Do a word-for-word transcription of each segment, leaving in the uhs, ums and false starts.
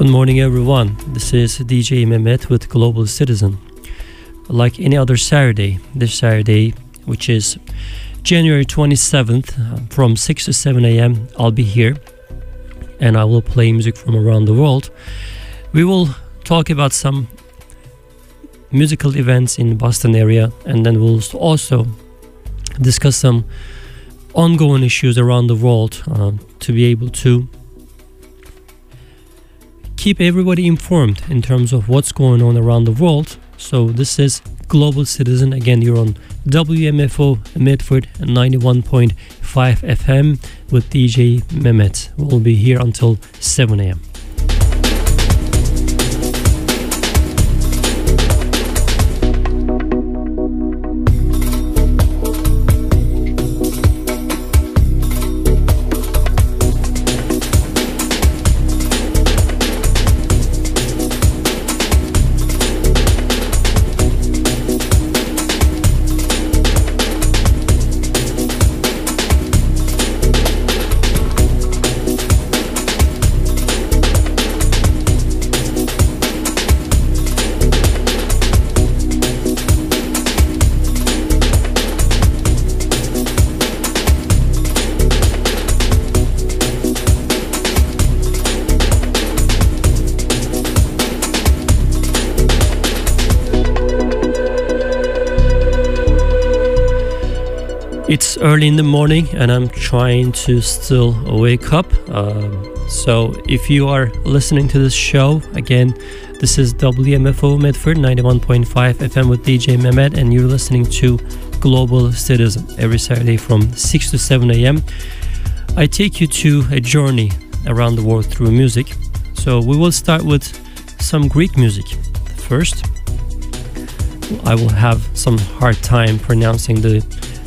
Good morning, everyone. This is D J Mehmet with Global Citizen. Like any other Saturday, this Saturday, which is January twenty-seventh, from six to seven a.m., I'll be here and I will play music from around the world. We will talk about some musical events in the Boston area, and then we'll also discuss some ongoing issues around the world uh, to be able to keep everybody informed in terms of what's going on around the world. So this is Global Citizen. Again, you're on W M F O Medford ninety-one point five F M with D J Mehmet. We'll be here until seven a.m. It's early in the morning and I'm trying to still wake up. Um, so if you are listening to this show, again, this is W M F O Medford ninety-one point five F M with D J Mehmet, and you're listening to Global Citizen every Saturday from six to seven a.m. I take you to a journey around the world through music. So we will start with some Greek music. First, I will have some hard time pronouncing the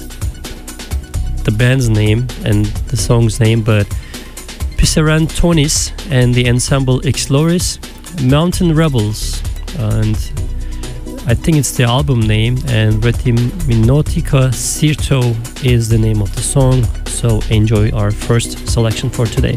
the band's name and the song's name, but Pisarantonis and the ensemble Xloris, Mountain Rebels, and I think it's the album name, and Retiminotica Sirto is the name of the song. So enjoy our first selection for today.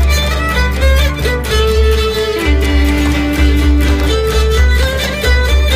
Thank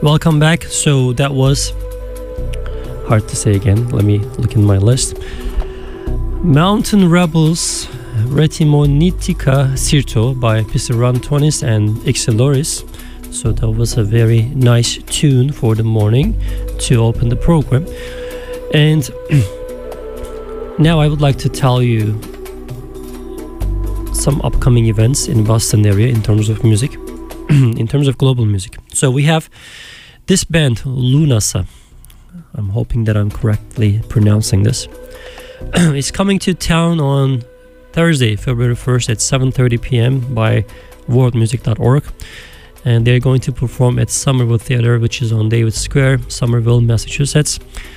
Welcome back. So that was hard to say again. Let me look in my list. Mountain Rebels, Retimonetica Sirto by Pisirantonis and Ixeloris. So that was a very nice tune for the morning to open the program. And now I would like to tell you some upcoming events in Boston area in terms of music, in terms of global music. So we have this band, Lunasa. I'm hoping that I'm correctly pronouncing this. It's coming to town on Thursday, February first at seven thirty p.m. by world music dot org. And they're going to perform at Somerville Theatre, which is on David Square, Somerville, Massachusetts.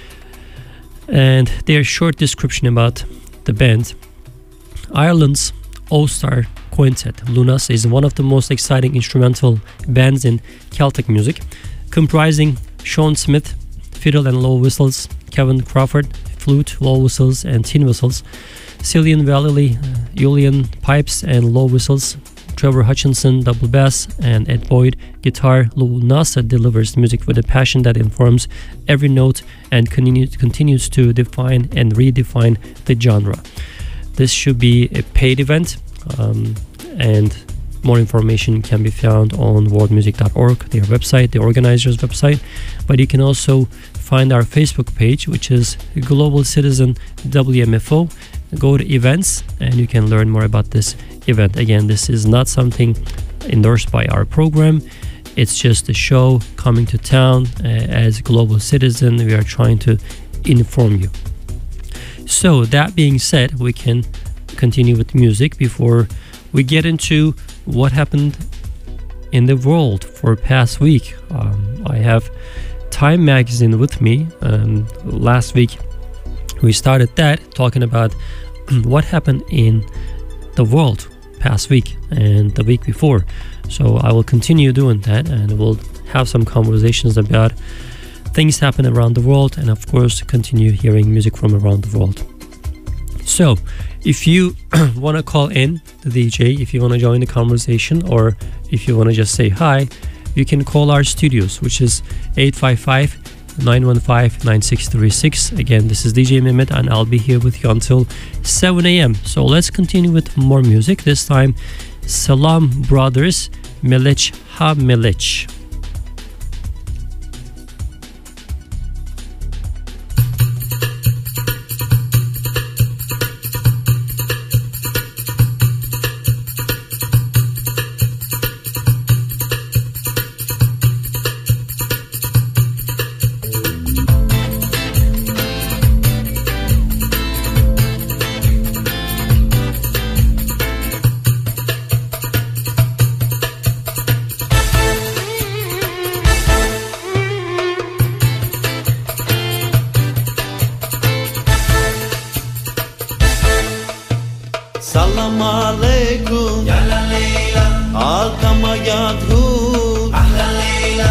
And their short description about the band. Ireland's all-star quintet, Lunasa, is one of the most exciting instrumental bands in Celtic music, comprising Sean Smith, fiddle and low whistles, Kevin Crawford, flute, low whistles and tin whistles, Cillian Vallely, Julian pipes and low whistles, Trevor Hutchinson, double bass, and Ed Boyd, guitar. Lunasa delivers music with a passion that informs every note and continue, continues to define and redefine the genre. This should be a paid event, um, and more information can be found on world music dot org, their website, the organizer's website. But you can also find our Facebook page, which is Global Citizen W M F O. Go to events and you can learn more about this event. Again, this is not something endorsed by our program. It's just a show coming to town. Uh, as Global Citizen, we are trying to inform you. So that being said, we can continue with music before we get into what happened in the world for past week. Um, I have Time magazine with me. Um, last week we started that talking about what happened in the world past week and the week before. So I will continue doing that, and we'll have some conversations about things happen around the world, and of course continue hearing music from around the world. So if you want to call in the D J, if you want to join the conversation, or if you want to just say hi, you can call our studios, which is eight five five, nine one five, nine six three six. Again, this is D J Mehmet, and I'll be here with you until seven a.m. So let's continue with more music. This time, Salam Brothers, Melech Ha Melech. Salam alaikum, ya la leila, alkama yadhu, ahla leila.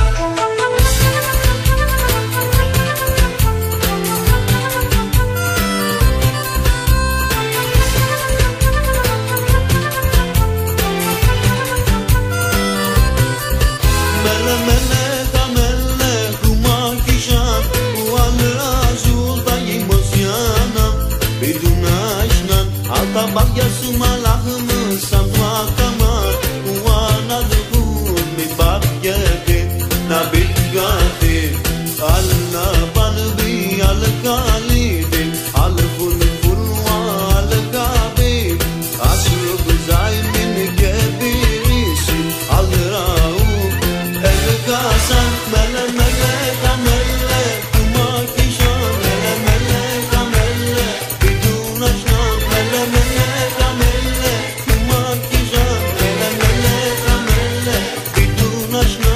Mele mele kamele kuma kishan, wal azul tayi mosiana, biduna ishnan. Altabak yasumalahımı samwa kamar Uwana dhuhun mi bak yake Nabit gate Alna banbi al-kalidin Al-ful fulwa al-kabir Asrub zaymin kebirisi Al-raub el-kasan Mele mele kamele Kuma kishan Mele mele kamele Bidun aşnan Mele mele kamele Kuma kishan Mele mele kamele Bidun aşnan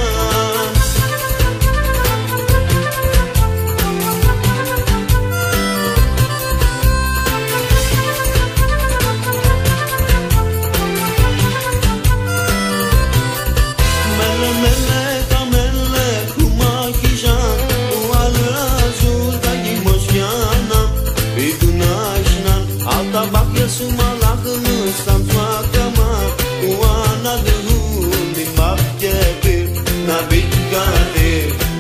Mele mele kamele Kuma kishan Wal razul tayi mosyana Bidun aşnan Altabak yasumalahımı samwa kamar Uwana dhuhun mi bak yake Nabit gate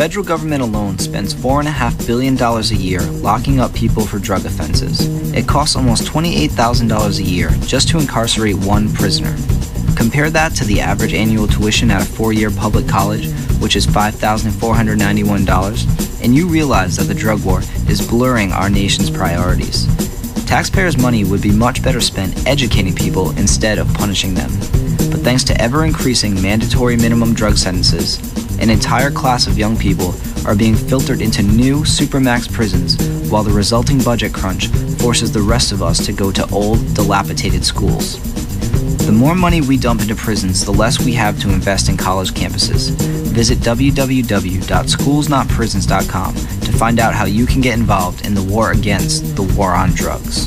federal government alone spends four point five billion dollars a year locking up people for drug offenses. It costs almost twenty-eight thousand dollars a year just to incarcerate one prisoner. Compare that to the average annual tuition at a four-year public college, which is five thousand four hundred ninety-one dollars, and you realize that the drug war is blurring our nation's priorities. Taxpayers' money would be much better spent educating people instead of punishing them. But thanks to ever-increasing mandatory minimum drug sentences, an entire class of young people are being filtered into new supermax prisons, while the resulting budget crunch forces the rest of us to go to old, dilapidated schools. The more money we dump into prisons, the less we have to invest in college campuses. Visit w w w dot schools not prisons dot com to find out how you can get involved in the war against the war on drugs.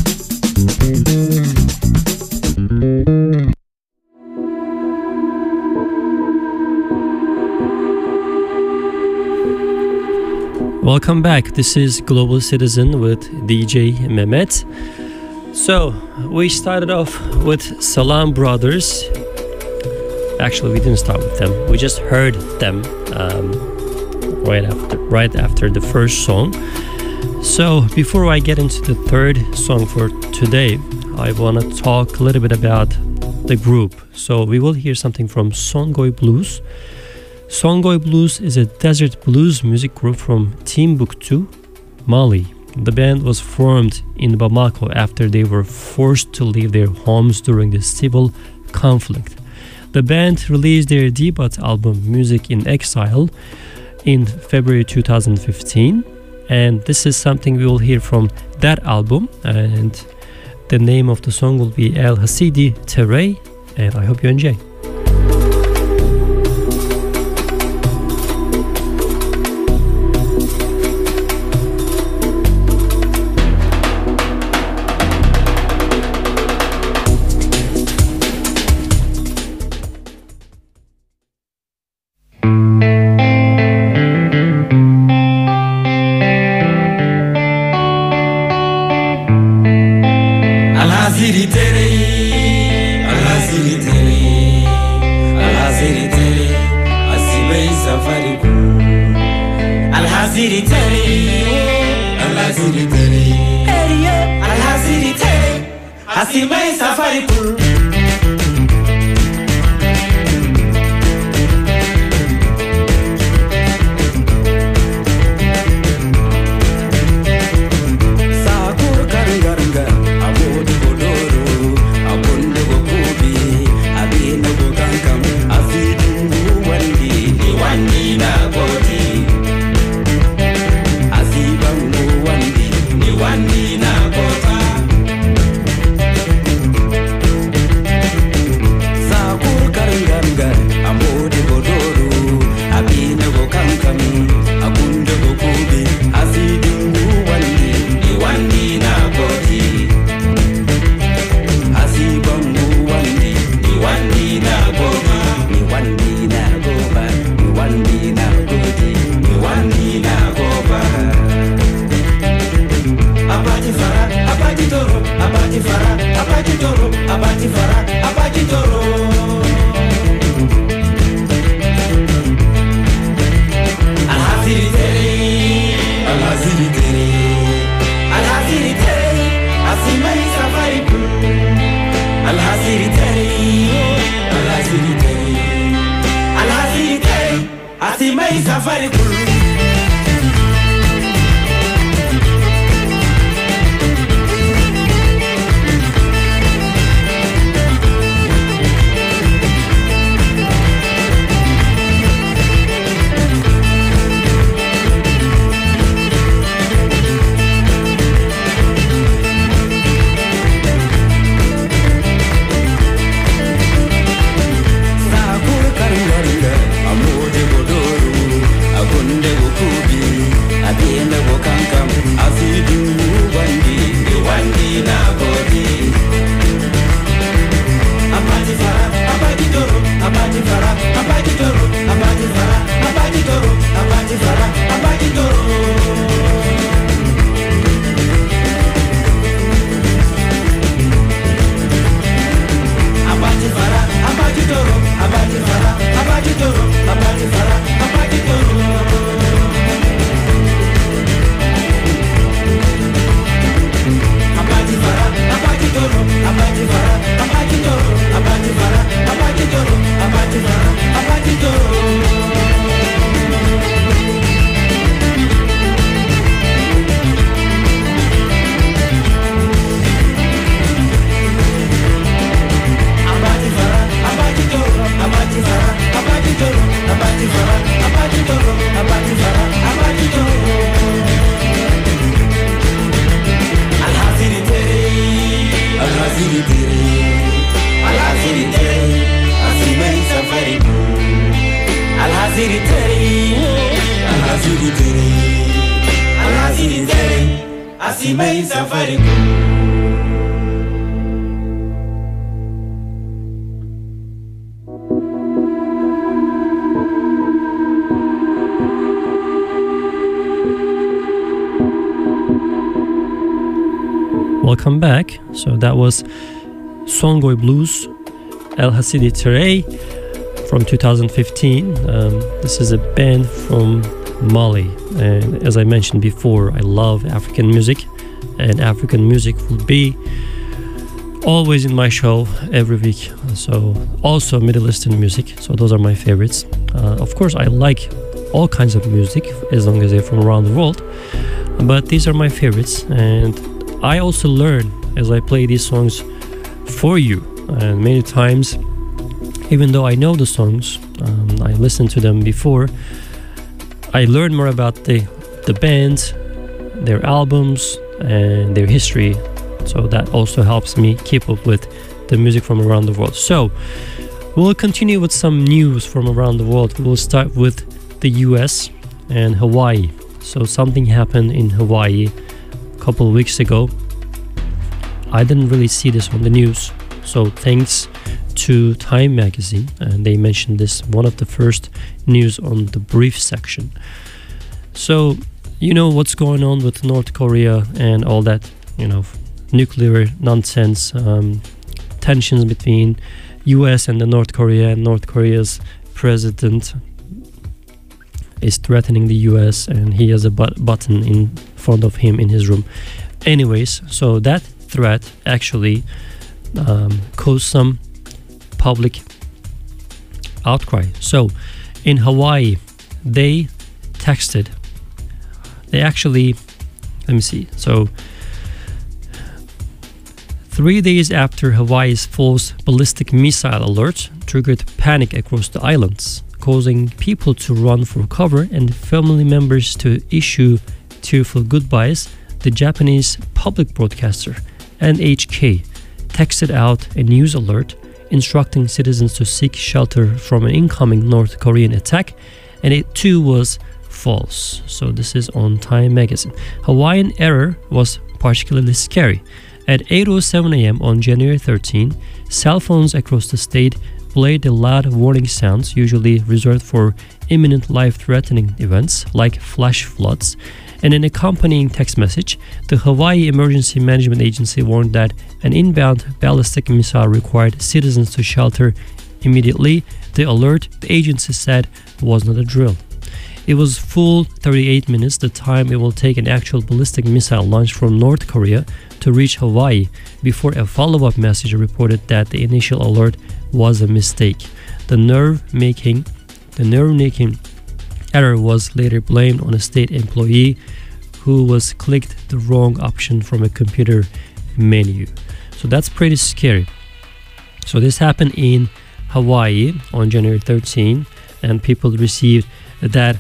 Welcome back. This is Global Citizen with D J Mehmet. So, we started off with Salam Brothers. Actually, we didn't start with them. We just heard them um, right after, right after the first song. So, before I get into the third song for today, I want to talk a little bit about the group. So, we will hear something from Songoy Blues. Songoy Blues is a desert blues music group from Timbuktu, Mali. The band was formed in Bamako after they were forced to leave their homes during the civil conflict. The band released their debut album Music in Exile in February two thousand fifteen, and this is something we will hear from that album, and the name of the song will be El Hasidi Terey, and I hope you enjoy. Akunde Alaziri Teri, Alaziri Teri, Alaziri Teri, Asimei Safariku. Welcome back. So that was Songoy Blues, El Hasidi Tere from two thousand fifteen. Um, this is a band from Mali, and as I mentioned before, I love African music, and African music will be always in my show every week. So also Middle Eastern music, so those are my favorites. Uh, of course, I like all kinds of music as long as they're from around the world, but these are my favorites, and I also learn as I play these songs for you, and many times, even though I know the songs, um, I listened to them before, I learn more about the, the bands, their albums, and their history, so that also helps me keep up with the music from around the world. So, we'll continue with some news from around the world. We'll start with the U S and Hawaii. So, something happened in Hawaii couple of weeks ago. I didn't really see this on the news, so thanks to Time magazine, and they mentioned this one of the first news on the brief section. So you know what's going on with North Korea and all that, you know, nuclear nonsense, um, tensions between U S and the North Korea, and North Korea's president is threatening the U S, and he has a but- button in front of him in his room. Anyways, so that threat actually um, caused some public outcry. So in Hawaii, they texted, they actually, let me see, so three days after Hawaii's false ballistic missile alert triggered panic across the islands, causing people to run for cover and family members to issue tearful goodbyes, the Japanese public broadcaster N H K texted out a news alert instructing citizens to seek shelter from an incoming North Korean attack, and it too was false. So this is on Time magazine. Hawaiian error was particularly scary. At eight oh seven a.m. on January thirteenth, cell phones across the state played the loud warning sounds usually reserved for imminent life-threatening events like flash floods, and an accompanying text message. The Hawaii Emergency Management Agency warned that an inbound ballistic missile required citizens to shelter immediately. The alert, the agency said, was not a drill. It was full thirty-eight minutes, the time it will take an actual ballistic missile launch from North Korea to reach Hawaii, before a follow-up message reported that the initial alert was a mistake. The nerve-making, the nerve-making error was later blamed on a state employee who was clicked the wrong option from a computer menu. So that's pretty scary. So this happened in Hawaii on January thirteenth, and people received that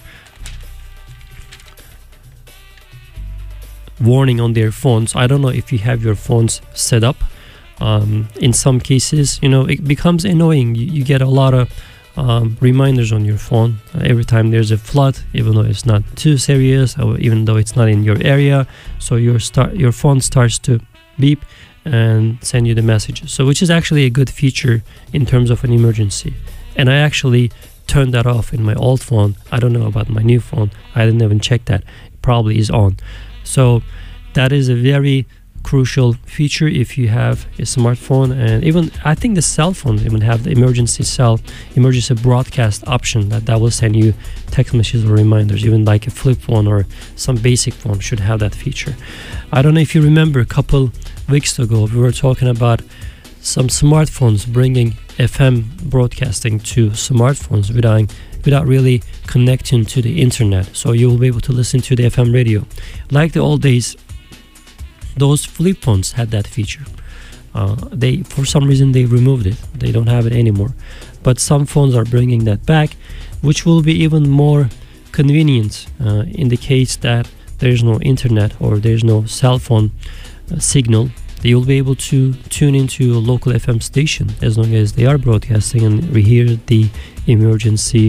warning on their phones. I don't know if you have your phones set up. Um, in some cases, you know, it becomes annoying. You, you get a lot of um, reminders on your phone uh, every time there's a flood, even though it's not too serious, or even though it's not in your area. So your start, your phone starts to beep and send you the messages. So which is actually a good feature in terms of an emergency. And I actually turned that off in my old phone. I don't know about my new phone. I didn't even check that. It probably is on. So that is a very crucial feature if you have a smartphone, and even I think the cell phone even have the emergency cell emergency broadcast option that that will send you text messages or reminders. Even like a flip phone or some basic phone should have that feature. I don't know if you remember, a couple weeks ago we were talking about some smartphones bringing F M broadcasting to smartphones without without really connecting to the internet, so you will be able to listen to the F M radio like the old days. Those flip phones had that feature. Uh, they, for some reason, they removed it. They don't have it anymore. But some phones are bringing that back, which will be even more convenient uh, in the case that there's no internet or there's no cell phone uh, signal. You'll be able to tune into a local F M station as long as they are broadcasting and we hear the emergency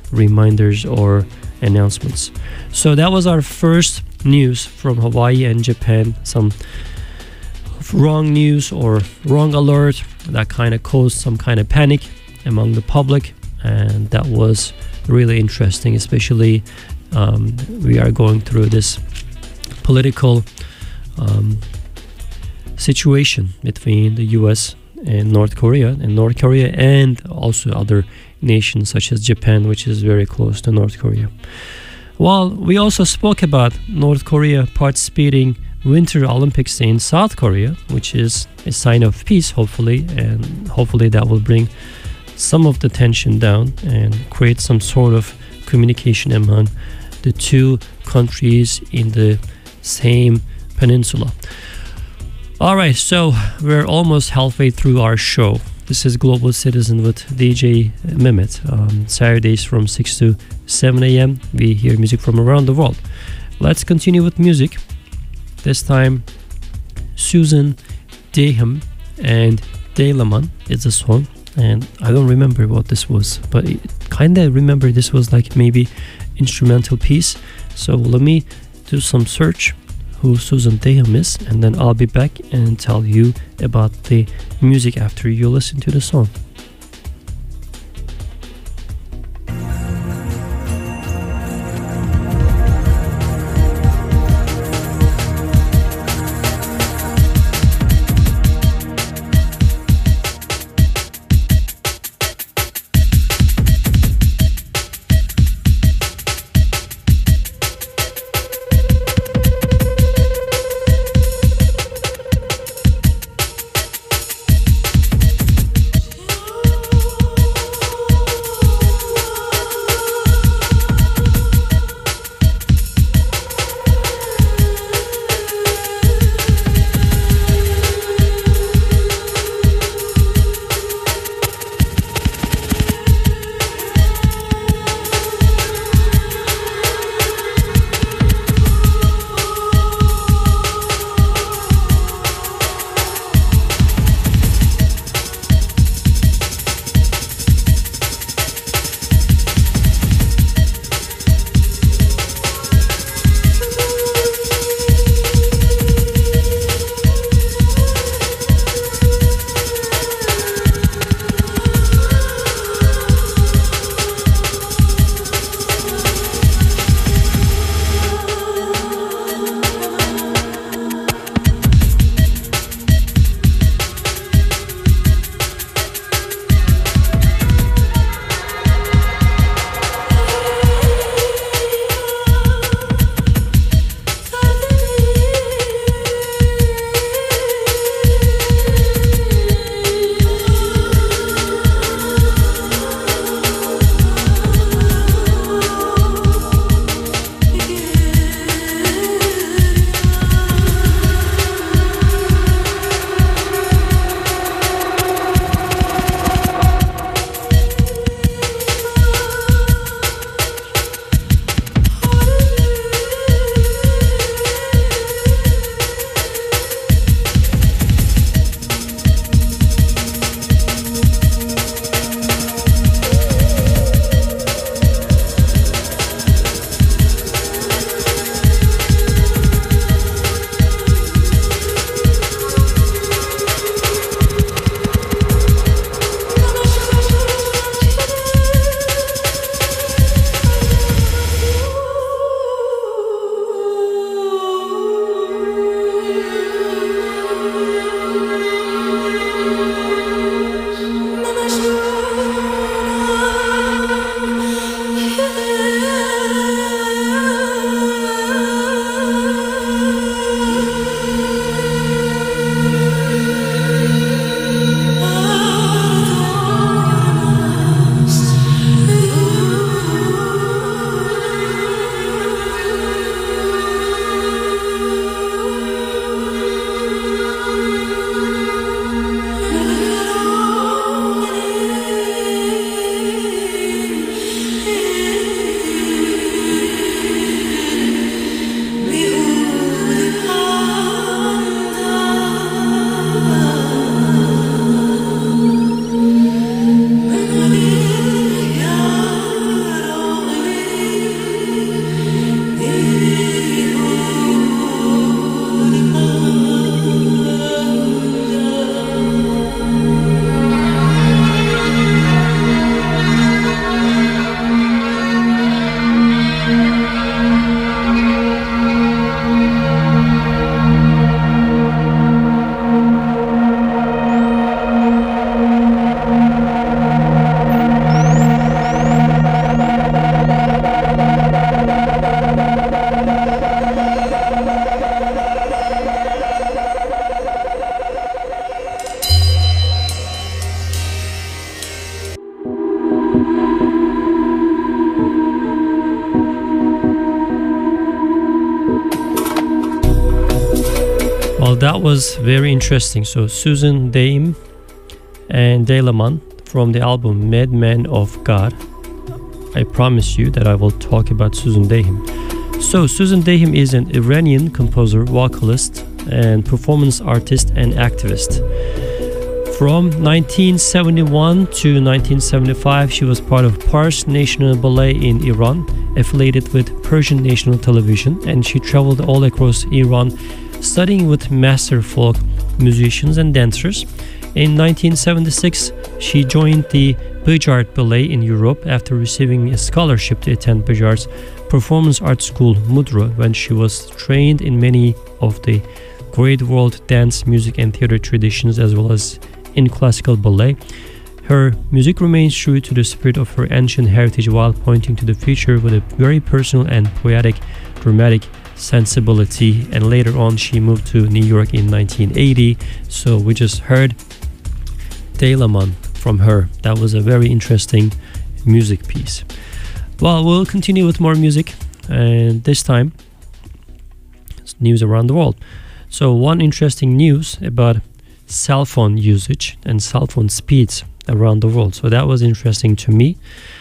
reminders or announcements. So that was our first news from Hawaii and Japan. Some wrong news or wrong alert that kind of caused some kind of panic among the public, and that was really interesting, especially um, we are going through this political um, situation between the U S and North Korea, and North Korea and also other nations such as Japan, which is very close to North Korea. Well, we also spoke about North Korea participating Winter Olympics in South Korea, which is a sign of peace, hopefully, and hopefully that will bring some of the tension down and create some sort of communication among the two countries in the same peninsula. All right, so we're almost halfway through our show. This is Global Citizen with D J Mehmet. Um, Saturdays from six to seven a.m. we hear music from around the world. Let's continue with music. This time, Susan Dayham and Daylaman is a song, and I don't remember what this was, but I kind of remember this was like maybe instrumental piece. So let me do some search who Susan Dayham is, and then I'll be back and tell you about the music after you listen to the song. Well, that was very interesting. So Susan Daim and Daylaman from the album Madman of God. I promise you that I will talk about Susan Daim. So Susan Daim is an Iranian composer, vocalist, and performance artist and activist. From nineteen seventy-one to nineteen seventy-five, she was part of Pars National Ballet in Iran, affiliated with Persian National Television, and she traveled all across Iran studying with master folk musicians and dancers. In nineteen seventy-six, she joined the Bajart Ballet in Europe after receiving a scholarship to attend Bajart's performance art school Mudra, when she was trained in many of the great world dance, music and theater traditions, as well as in classical ballet. Her music remains true to the spirit of her ancient heritage while pointing to the future with a very personal and poetic, dramatic sensibility. And later on, she moved to New York in nineteen eighty. So we just heard Daylaman from her. That was a very interesting music piece. Well, we'll continue with more music, and this time it's news around the world. So one interesting news about cell phone usage and cell phone speeds around the world. So that was interesting to me.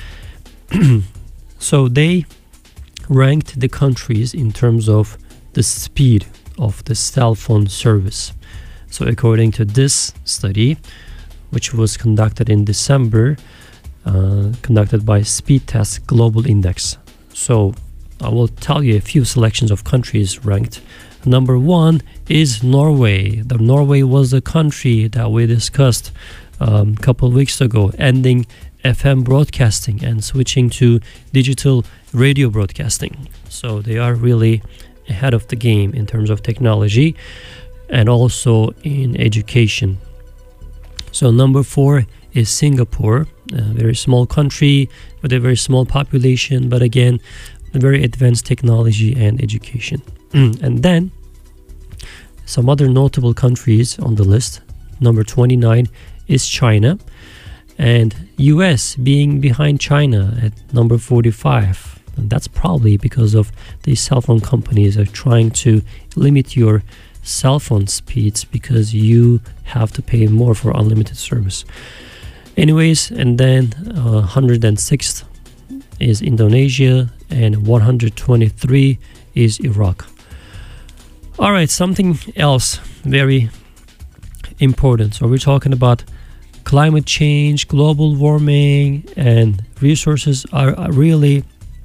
So they ranked the countries in terms of the speed of the cell phone service. So according to this study, which was conducted in December, uh, conducted by Speedtest Global Index. So I will tell you a few selections of countries ranked. Number one is Norway. The Norway was the country that we discussed um, a couple of weeks ago, ending F M broadcasting and switching to digital radio broadcasting. So they are really ahead of the game in terms of technology and also in education. So number four is Singapore, a very small country with a very small population, but again, very advanced technology and education. And then some other notable countries on the list. Number twenty-nine is China, and U S being behind China at number forty-five. And that's probably because of these cell phone companies are trying to limit your cell phone speeds because you have to pay more for unlimited service. Anyways, and then uh, one hundred sixth is Indonesia, and one hundred twenty-three is Iraq. All right, something else very important. So we're talking about climate change, global warming, and resources are, are really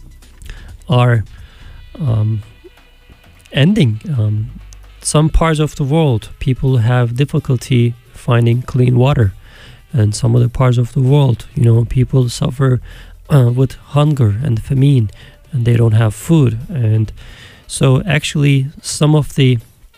are um, ending. Um, some parts of the world, people have difficulty finding clean water, and some other parts of the world, you know, people suffer uh, with hunger and famine, and they don't have food. And so actually some of the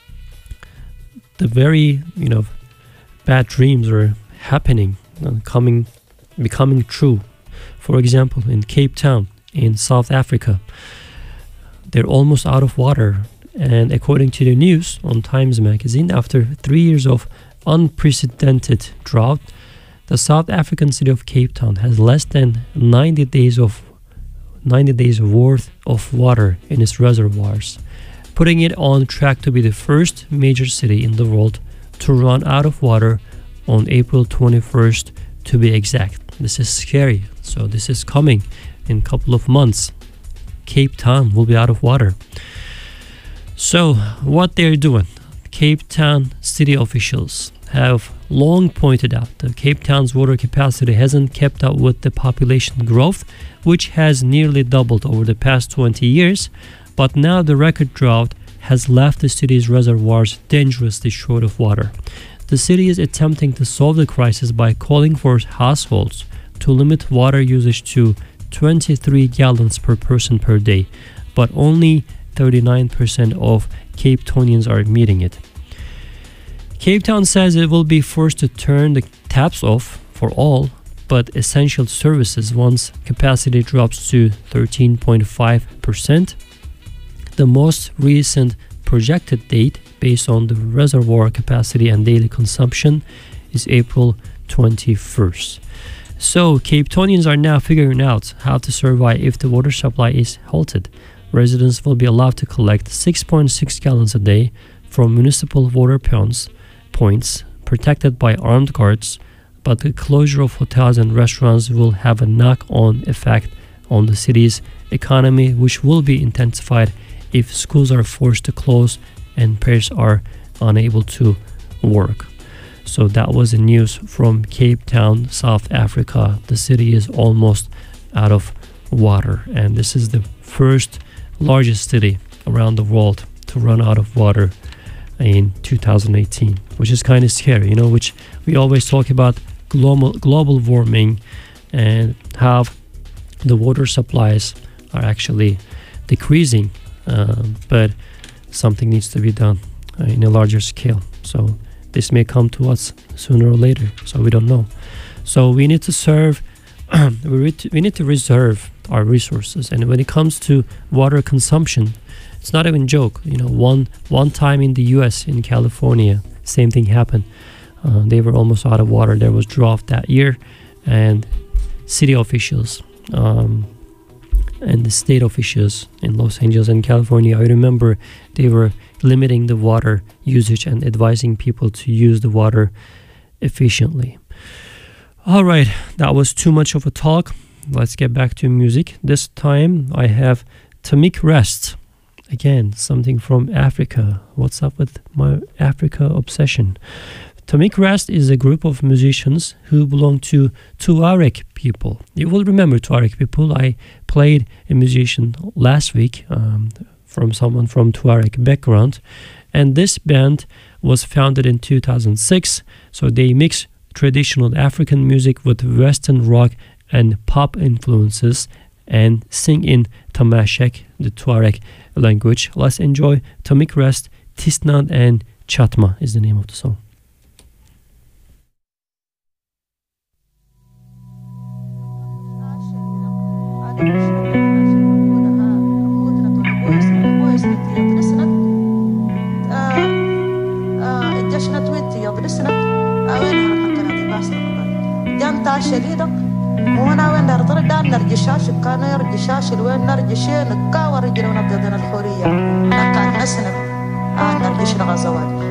the very, you know, bad dreams are happening, uh, coming, becoming true. For example, in Cape Town in South Africa, they're almost out of water. And according to the news on Times Magazine, after three years of unprecedented drought, the South African city of Cape Town has less than ninety days of ninety days worth of water in its reservoirs, putting it on track to be the first major city in the world to run out of water on April twenty-first, to be exact. This is scary. So this is coming in a couple of months. Cape Town will be out of water. So what they're doing, Cape Town city officials have long pointed out that Cape Town's water capacity hasn't kept up with the population growth, which has nearly doubled over the past twenty years. But now the record drought has left the city's reservoirs dangerously short of water. The city is attempting to solve the crisis by calling for households to limit water usage to twenty-three gallons per person per day, but only thirty-nine percent of Cape Townians are meeting it. Cape Town says it will be forced to turn the taps off for all but essential services once capacity drops to thirteen point five percent. The most recent projected date, based on the reservoir capacity and daily consumption, is April twenty-first. So Cape Townians are now figuring out how to survive if the water supply is halted. Residents will be allowed to collect six point six gallons a day from municipal water points, points protected by armed guards, but the closure of hotels and restaurants will have a knock-on effect on the city's economy, which will be intensified if schools are forced to close and parents are unable to work. So that was the news from Cape Town, South Africa. The city is almost out of water, and this is the first largest city around the world to run out of water in two thousand eighteen, which is kind of scary, you know, which we always talk about global global warming and how the water supplies are actually decreasing, um, but something needs to be done uh, in a larger scale. So this may come to us sooner or later, so we don't know. So we need to serve we need to, we need to reserve our resources. And when it comes to water consumption, it's not even a joke. You know, one one time in the U S, in California, same thing happened. Uh, they were almost out of water. There was drought that year, and city officials um, and the state officials in Los Angeles and California, I remember they were limiting the water usage and advising people to use the water efficiently. All right, that was too much of a talk. Let's get back to music. This time I have Tamik Rest. Again, something from Africa. What's up with my Africa obsession? Tamik Rest is a group of musicians who belong to Tuareg people. You will remember Tuareg people. I played a musician last week um, from someone from Tuareg background. And this band was founded in two thousand six. So they mix traditional African music with Western rock and pop influences and sing in Tamashek, the Tuareg language. Let's enjoy Tamik Rest, Tisnand and Chatma is the name of the song. وانا وين دار دار نرجشاش كانوا يرجشاش وين نرجشين نكا ورجل ونبدأ الحورية نكا نسنب آه نرجش الغزوات.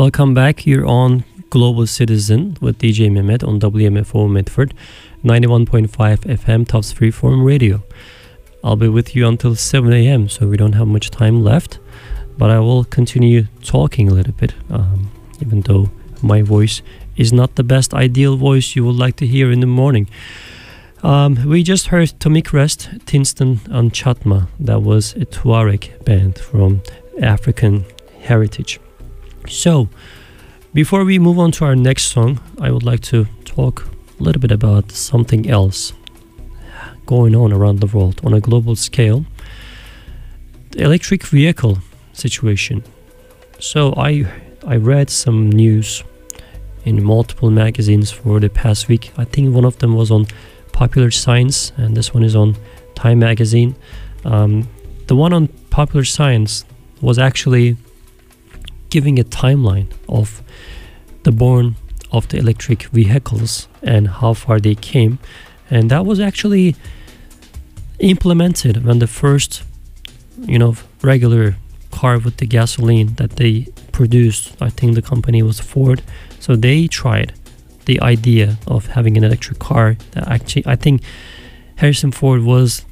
Welcome back. You're on Global Citizen with D J Mehmet on W M F O Medford, ninety-one point five F M, Tufts Freeform Radio. I'll be with you until seven a.m., so we don't have much time left. But I will continue talking a little bit, um, even though my voice is not the best ideal voice you would like to hear in the morning. Um, we just heard Tommy Crest, Tinston and Chatma. That was a Tuareg band from African heritage. So, before we move on to our next song, I would like to talk a little bit about something else going on around the world on a global scale. The electric vehicle situation. So I I read some news in multiple magazines for the past week. I think one of them was on Popular Science, and this one is on Time Magazine. Um, the one on Popular Science was actually giving a timeline of the born of the electric vehicles and how far they came, and that was actually implemented when the first, you know, regular car with the gasoline that they produced, I think the company was Ford, so they tried the idea of having an electric car. That actually, I think Harrison Ford was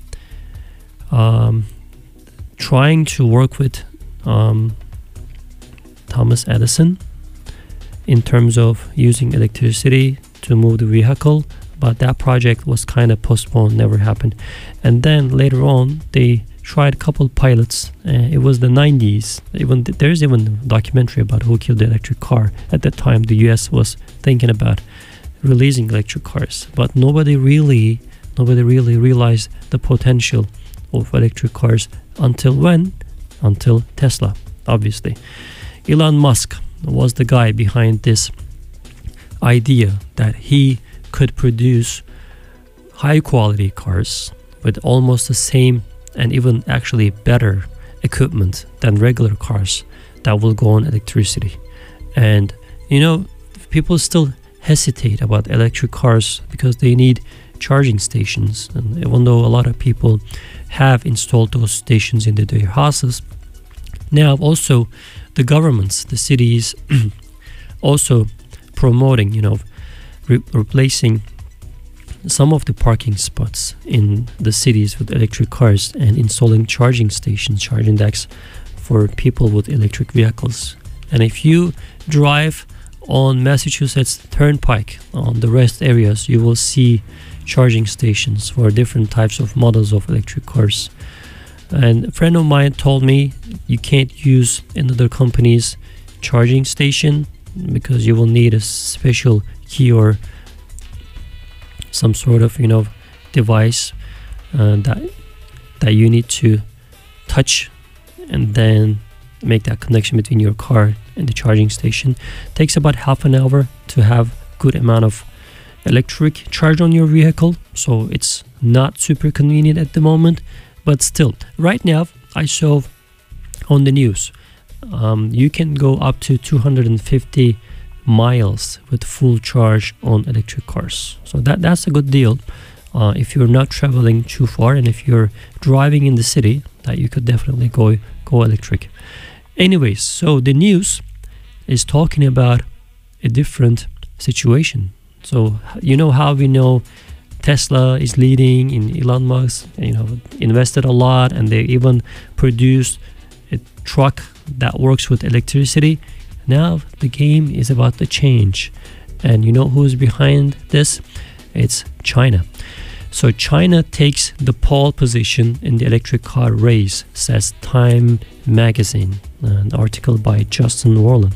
um, trying to work with um, Thomas Edison in terms of using electricity to move the vehicle, but that project was kind of postponed, never happened. And then later on they tried a couple pilots. Uh, it was the nineties. Even th- there's even a documentary about who killed the electric car. At that time the U S was thinking about releasing electric cars, but nobody really nobody really realized the potential of electric cars until when? Until Tesla, obviously. Elon Musk was the guy behind this idea that he could produce high quality cars with almost the same and even actually better equipment than regular cars that will go on electricity. And you know, people still hesitate about electric cars because they need charging stations, and even though a lot of people have installed those stations into their houses, now also the governments, the cities also promoting, you know, re- replacing some of the parking spots in the cities with electric cars and installing charging stations, charging decks for people with electric vehicles. And if you drive on Massachusetts Turnpike, on the rest areas, you will see charging stations for different types of models of electric cars. And a friend of mine told me you can't use another company's charging station because you will need a special key or some sort of, you know, device uh, that that you need to touch and then make that connection between your car and the charging station. It takes about half an hour to have good amount of electric charge on your vehicle, so it's not super convenient at the moment. But still, right now I saw on the news um, you can go up to two hundred fifty miles with full charge on electric cars. So that that's a good deal uh, if you're not traveling too far, and if you're driving in the city, that you could definitely go go electric. Anyways, so the news is talking about a different situation. So you know how we know Tesla is leading in Elon Musk, you know, invested a lot, and they even produced a truck that works with electricity. Now the game is about to change, and you know who's behind this? It's China. So China takes the pole position in the electric car race, says Time Magazine, an article by Justin Warland.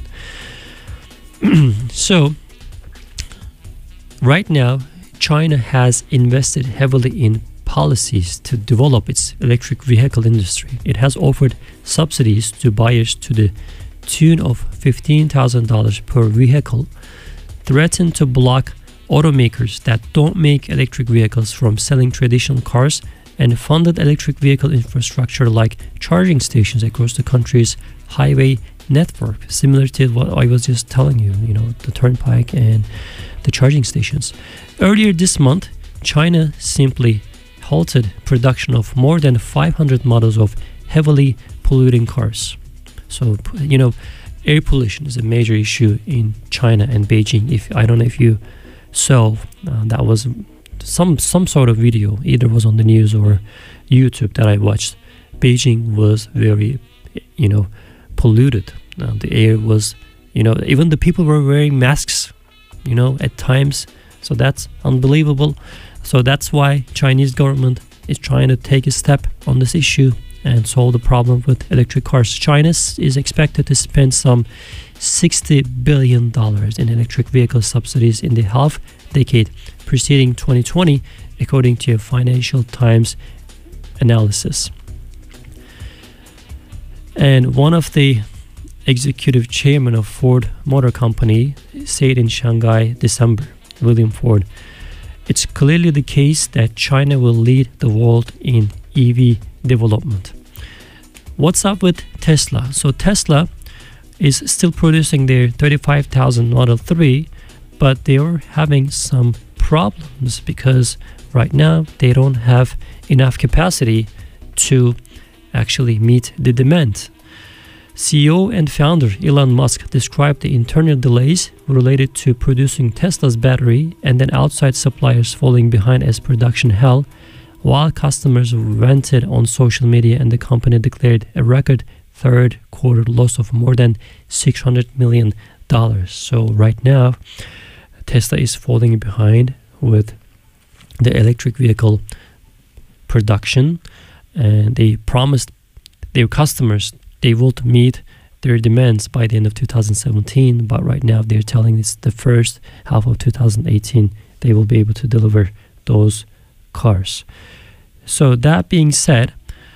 So right now China has invested heavily in policies to develop its electric vehicle industry. It has offered subsidies to buyers to the tune of fifteen thousand dollars per vehicle, threatened to block automakers that don't make electric vehicles from selling traditional cars, and funded electric vehicle infrastructure like charging stations across the country's highway network, similar to what I was just telling you, you know, the turnpike and the charging stations. Earlier this month, China simply halted production of more than five hundred models of heavily polluting cars. So, you know, air pollution is a major issue in China and Beijing. If I don't know if you saw, uh, that was some some sort of video, either was on the news or YouTube that I watched. Beijing was very, you know, polluted. Uh, the air was, you know, even the people were wearing masks, you know, at times. So that's unbelievable. So that's why Chinese government is trying to take a step on this issue and solve the problem with electric cars. China is expected to spend some sixty billion dollars in electric vehicle subsidies in the half decade preceding twenty twenty, according to a Financial Times analysis. And one of the executive chairman of Ford Motor Company said in Shanghai December, William Ford, "It's clearly the case that China will lead the world in E V development." What's up with Tesla? So Tesla is still producing their thirty-five thousand Model three, but they are having some problems because right now they don't have enough capacity to actually meet the demand. C E O and founder Elon Musk described the internal delays related to producing Tesla's battery and then outside suppliers falling behind as production hell, while customers vented on social media, and the company declared a record third quarter loss of more than six hundred million dollars. So right now, Tesla is falling behind with the electric vehicle production, and they promised their customers they would meet their demands by the end of two thousand seventeen, but right now they're telling us the first half of two thousand eighteen they will be able to deliver those cars. So that being said,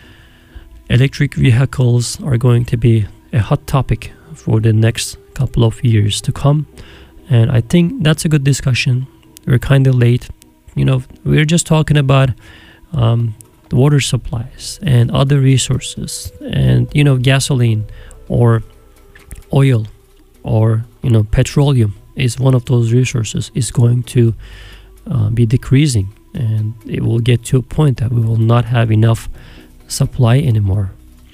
electric vehicles are going to be a hot topic for the next couple of years to come, and I think that's a good discussion. We're kind of late, you know, we're just talking about um, the water supplies and other resources, and you know, gasoline or oil or you know, petroleum is one of those resources is going to uh, be decreasing, and it will get to a point that we will not have enough supply anymore.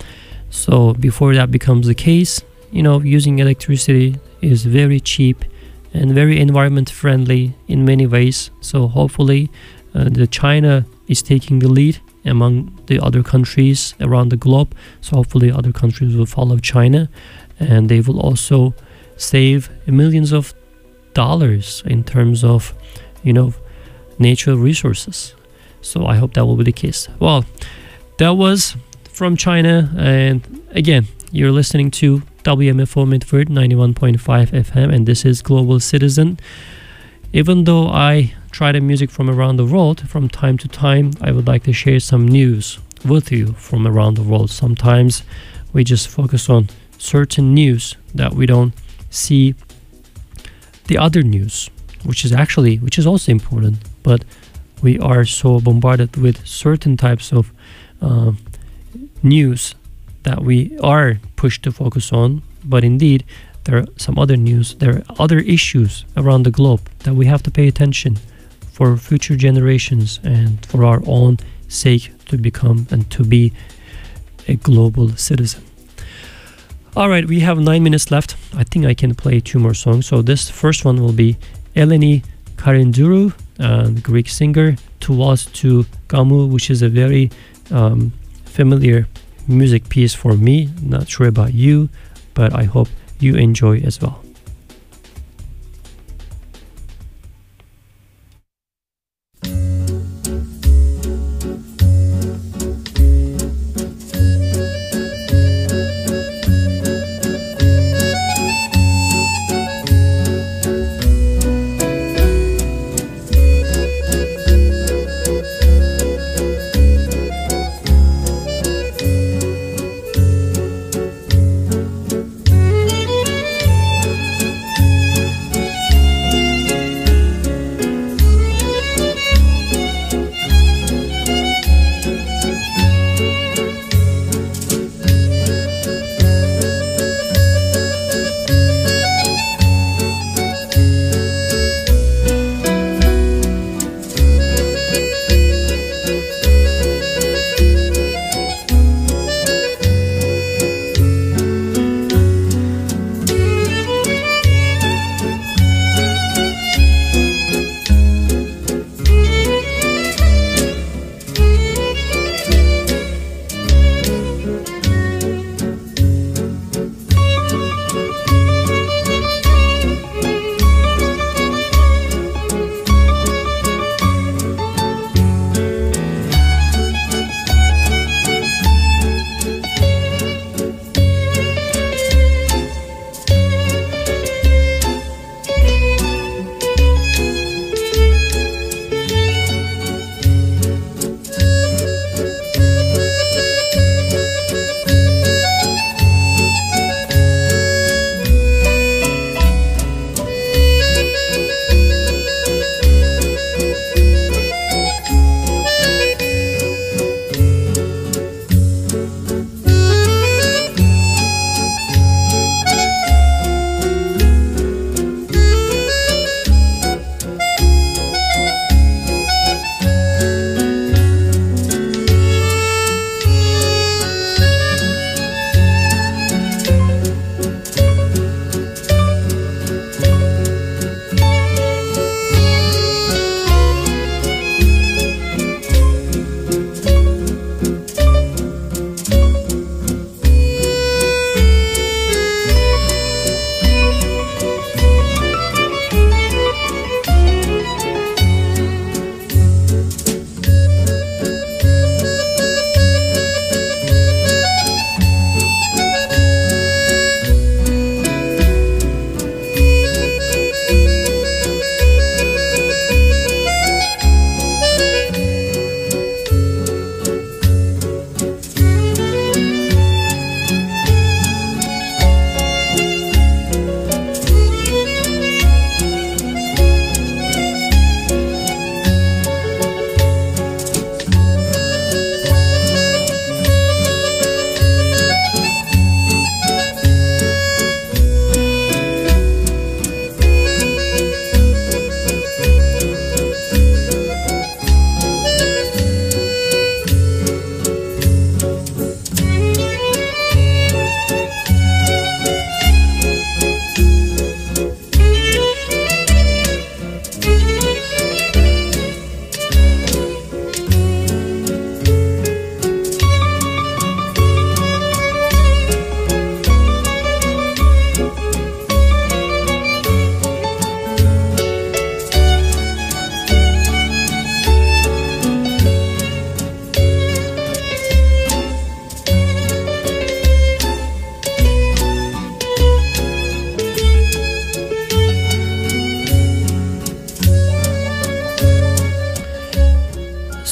So before that becomes the case, you know, using electricity is very cheap and very environment friendly in many ways. So hopefully uh, the China is taking the lead among the other countries around the globe. So hopefully other countries will follow China, and they will also save millions of dollars in terms of, you know, natural resources. So I hope that will be the case. Well, that was from China, and again, you're listening to W M F O Medford ninety-one point five F M, and this is Global Citizen. Even though I try the music from around the world, from time to time I would like to share some news with you from around the world. Sometimes we just focus on certain news that we don't see the other news, which is actually which is also important, but we are so bombarded with certain types of uh, news that we are pushed to focus on. But indeed, there are some other news, there are other issues around the globe that we have to pay attention for future generations and for our own sake to become and to be a global citizen. All right, we have nine minutes left. I think I can play two more songs. So this first one will be Eleni Karindou, uh, the Greek singer, Towards to Gamu, which is a very um, familiar music piece for me. Not sure about you, but I hope you enjoy as well. Thank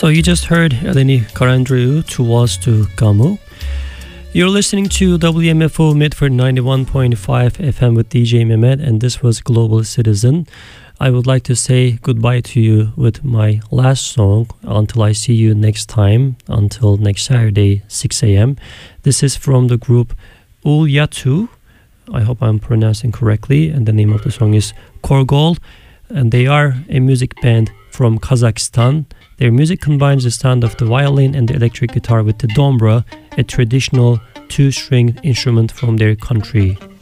So you just heard Eleni Karandriou, Tuvastu Kamu. You're listening to W M F O Medford ninety-one point five F M with D J Mehmet, and this was Global Citizen. I would like to say goodbye to you with my last song until I see you next time, until next Saturday, six a.m. This is from the group Ulyatu. I hope I'm pronouncing correctly, and the name of the song is Korgol, and they are a music band from Kazakhstan. Their music combines the sound of the violin and the electric guitar with the dombra, a traditional two-string instrument from their country.